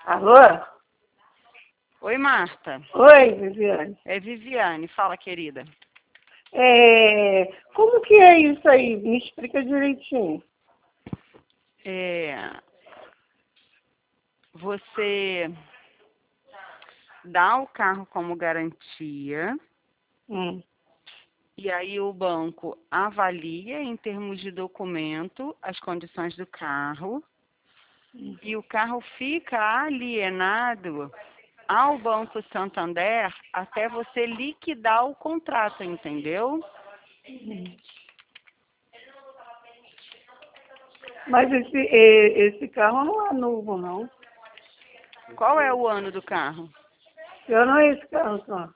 Alô? Oi, Marta. Oi, Viviane. É Viviane. Fala, querida. Como que é isso aí? Me explica direitinho. Você dá o carro como garantia e aí o banco avalia em termos de documento as condições do carro e o carro fica alienado ao Banco Santander até você liquidar o contrato, entendeu? Mas esse carro não é novo, não. Qual é o ano do carro? Eu não é esse carro só.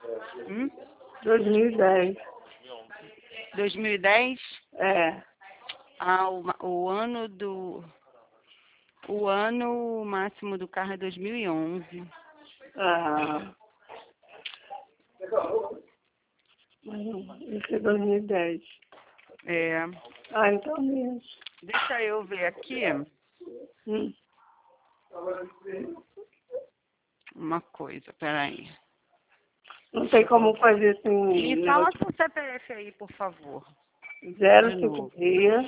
2010. 2010? É. O ano máximo do carro é 2011. Ah. Esse é 2010. É. Ah, então mesmo. Deixa eu ver aqui uma coisa, peraí. Não tem como fazer assim. Me fala seu CPF aí, por favor. 056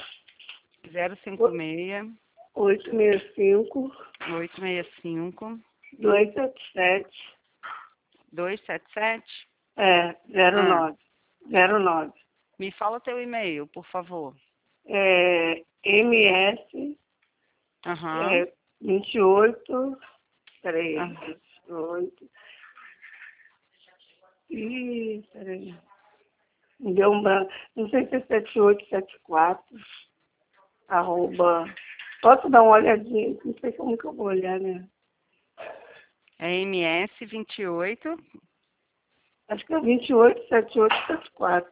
056 865 865 277 277. 09. 09. Me fala o teu e-mail, por favor. MS 28. Peraí. 28. Ih, peraí. Me deu um branco. Não sei se é 7874. Arroba. Posso dar uma olhadinha? Não sei como que eu vou olhar, né? É MS 28 Acho que é 287874.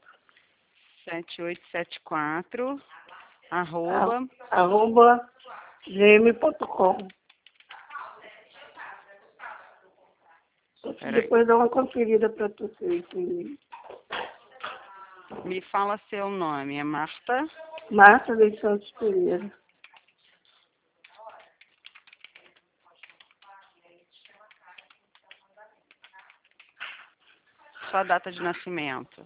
7874 arroba gm.com. Depois dá uma conferida para tu ver. Me fala seu nome. É Marta? Marta dos Santos Pereira. Sua data de nascimento.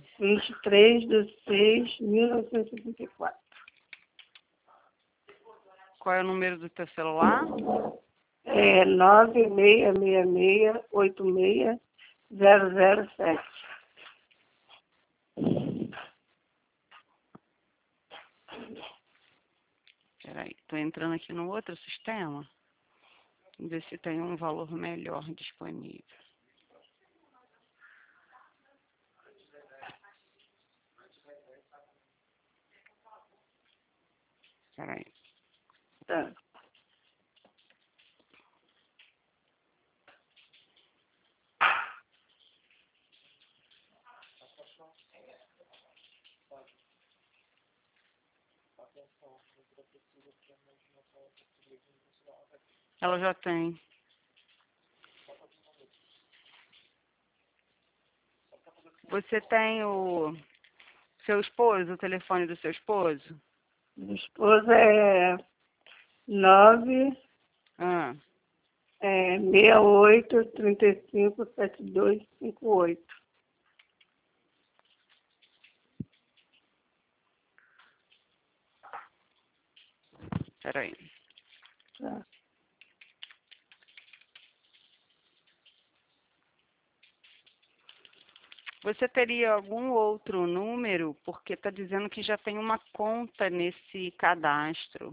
23/6/1974. Qual é o número do teu celular? 966866007. Peraí, tô entrando aqui no outro sistema. Vamos ver se tem um valor melhor disponível. Peraí. Tá. Ela já tem. Você tem o seu esposo, o telefone do seu esposo? Minha esposa é 68357258. Peraí. Tá. Você teria algum outro número? Porque está dizendo que já tem uma conta nesse cadastro.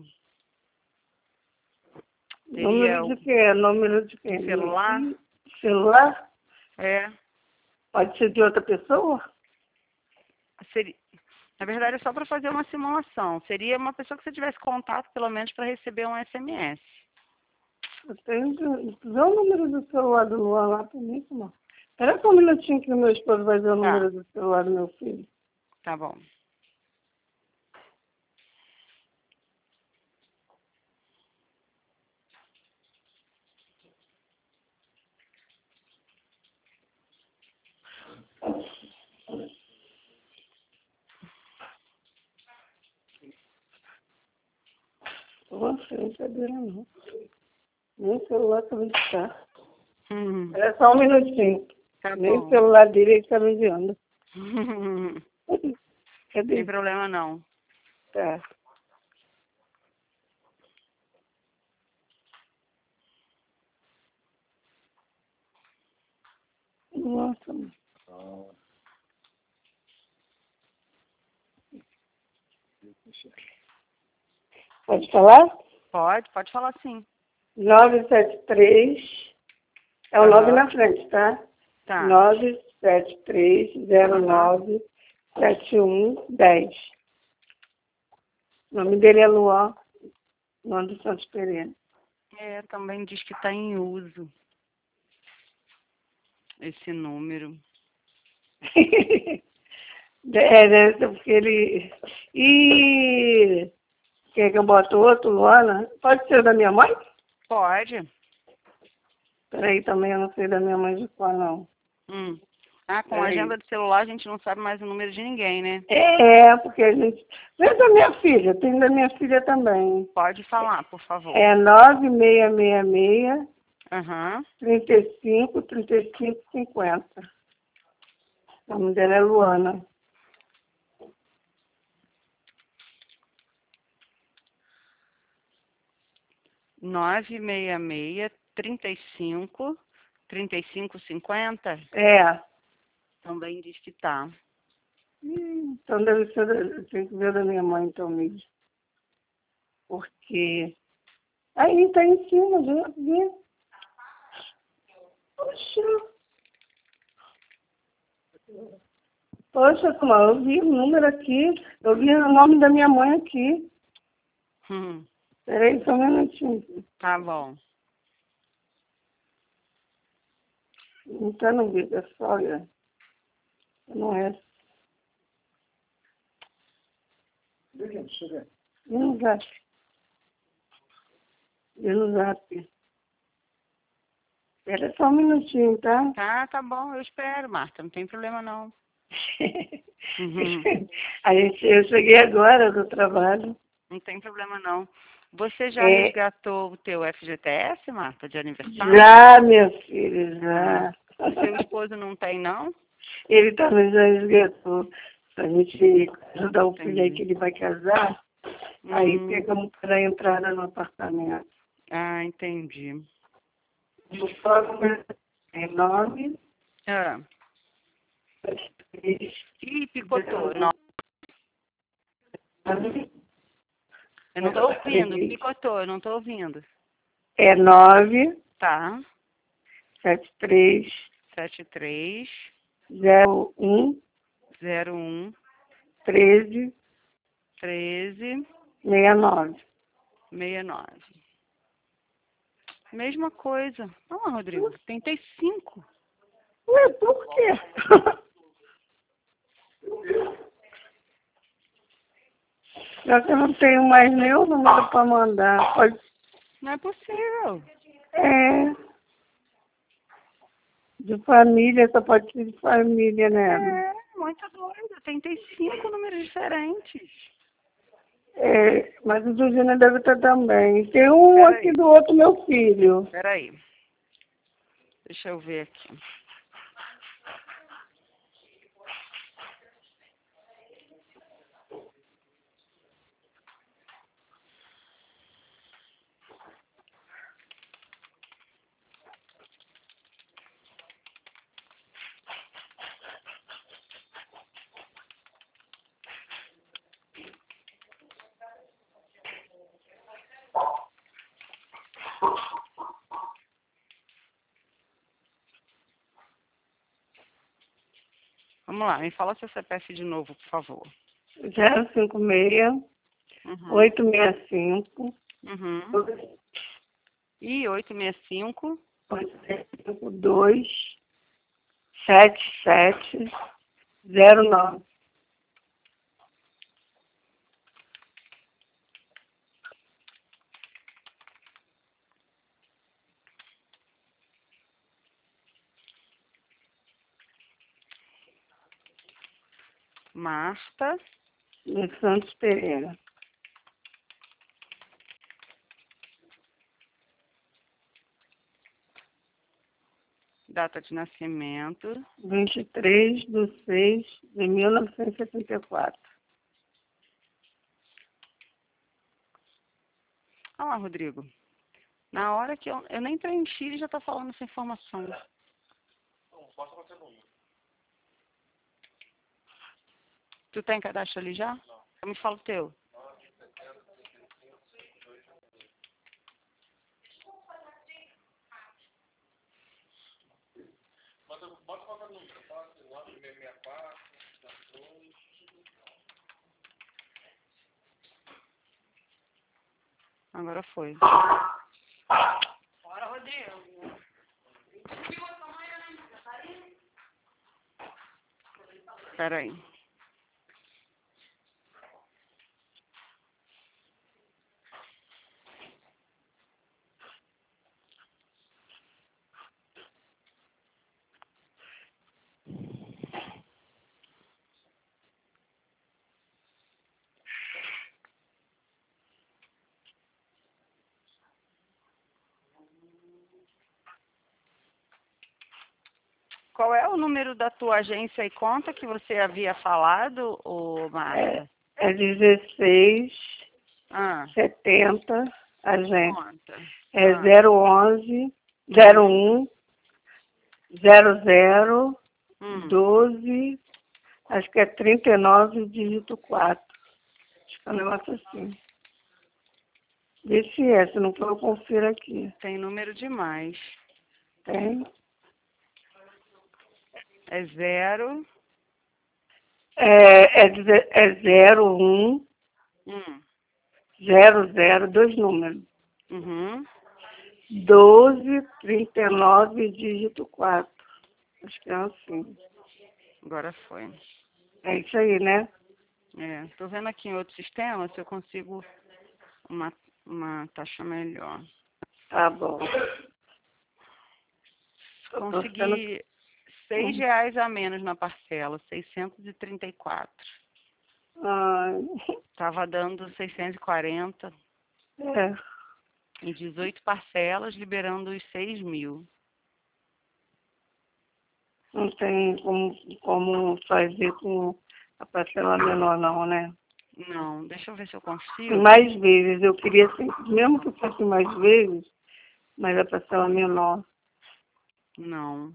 Número de quê? Número de quê? Celular? Celular? É. Pode ser de outra pessoa? Na verdade, é só para fazer uma simulação. Seria uma pessoa que você tivesse contato, pelo menos, para receber um SMS. Eu tenho que ver o número do celular do Luan lá para mim, irmão. Espera só um minutinho que o meu esposo vai ver o número do celular do meu filho. Tá bom. Você não sabia não. Nem o celular também está. É É só um minutinho. Tá Nem o bom. celular dele está me enviando. Sem Cadê? problema não. Tá. Nossa. Pode falar? Pode falar sim. 973. É o 9 na frente, tá? Tá. 973097110. O nome dele é Luan, Luan dos Santos Pereira. Também diz que está em uso esse número. Deve ser porque ele... E... Quer que eu bote outro, Luana? Pode ser da minha mãe? Pode. Peraí, também eu não sei da minha mãe de qual, não. Com a agenda do celular a gente não sabe mais o número de ninguém, né? Porque a gente... Vem da minha filha, tem da minha filha também. Pode falar, por favor. É 9666 Aham. 35 O nome dela é Luana. Nove seis seis 35 50. Também diz que tá. Então deve ser, eu tenho que ver da minha mãe, então, mesmo. Porque... Aí, tá em cima, já vi. Poxa, como eu vi o número aqui, eu vi o nome da minha mãe aqui. Peraí, só um minutinho. Tá bom. Não tá no vídeo, é só, olha. Não é. E no zap? E no zap? Espera só um minutinho, tá? Tá bom, eu espero, Marta, não tem problema não. Eu cheguei agora do trabalho. Não tem problema não. Você já resgatou o teu FGTS, Marta, de aniversário? Já, minha filha, já. O seu esposo não tem, não? Ele também já resgatou. A gente ajudar o filho aí que ele vai casar. Aí pegamos para a entrada no apartamento. Entendi. O sócio é 9. Ih, picotou. Não. Eu não tô ouvindo. Picotou, eu não tô ouvindo. É 9. Tá. 73. 73. 01. 01. 13. 13. 69. 69. Mesma coisa. Não, Rodrigo, 35. Ué, por quê? Já que eu não tenho mais nenhum número para mandar. Pode... Não é possível. De família, só pode ser de família, né? Muito doido. 35 números diferentes. Mas o do Júnior deve estar também. Tem um aqui do outro, meu filho. Peraí. Deixa eu ver aqui. Vamos lá, me fala seu CPF de novo, por favor. 056 865 E 865 852 7709. Marta De Santos Pereira. Data de nascimento. 23/6/1974. Olha lá, Rodrigo. Na hora que eu nem preenchi, ele já está falando essa informação. Tu tem cadastro ali já? Eu me falo o teu. Bota qualquer número, 964. Agora foi. Bora, Rodrigo. Espera aí. Qual é o número da tua agência e conta que você havia falado, ô Marta? É 16 Ah, 70, a gente. conta. É Ah. 011 01 00 12, acho que é 39, dígito 4. Acho que é um negócio assim. Vê se é, se não for eu confiro aqui. Tem número demais. Tem? É 0. É 01 00, dois números. Uhum. 12 39, dígito 4. Acho que é assim. Agora foi. É isso aí, né? É, tô vendo aqui em outro sistema se eu consigo uma taxa melhor. Tá bom. Consegui R$6 a menos na parcela, 634. Ai, Tava dando 640 é. em 18 parcelas, liberando os 6.000. Não tem como fazer com a parcela menor, não, né? Não, deixa eu ver se eu consigo. Mais vezes. Eu queria, mesmo que fosse mais vezes, mas a parcela menor. Não.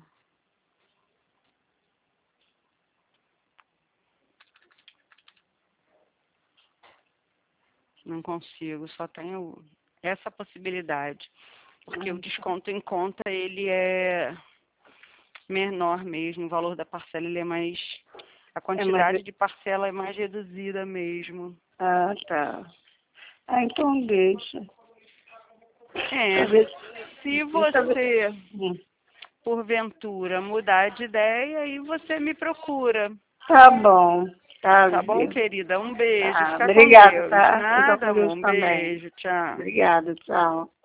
Não consigo, só tenho essa possibilidade. Porque o desconto em conta, ele é menor mesmo, o valor da parcela ele é mais... A quantidade de parcela é mais reduzida mesmo. Ah, tá. Ah, então deixa. É, se você, porventura, mudar de ideia, aí você me procura. Tá bom. Tá bom, querida? Um beijo. Tá, Fica com obrigada, Deus. tá? Fica Nada, com amor. Deus Um também. beijo. Tchau. Obrigada, tchau.